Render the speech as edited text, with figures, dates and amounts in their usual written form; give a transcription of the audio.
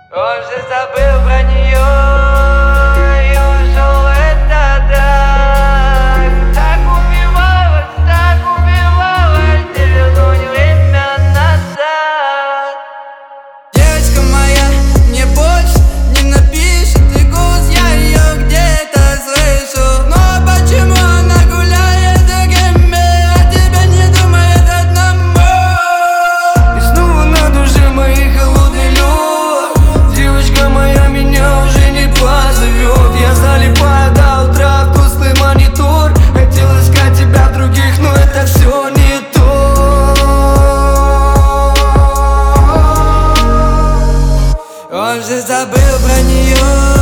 Он же забыл про нее и ушел, это так. Так убивалась, не вернуть время назад. Девочка моя мне больше не напишет, и голос я ее где-то слышу. Но почему она гуляет с другими, а тебя не думает одному? И снова на душе моей холодный лед. Девочка моя меня уже не позовет. Я залипаю до утра в тусклый монитор. Хотел искать тебя в других, но это все не то. Он же забыл про нее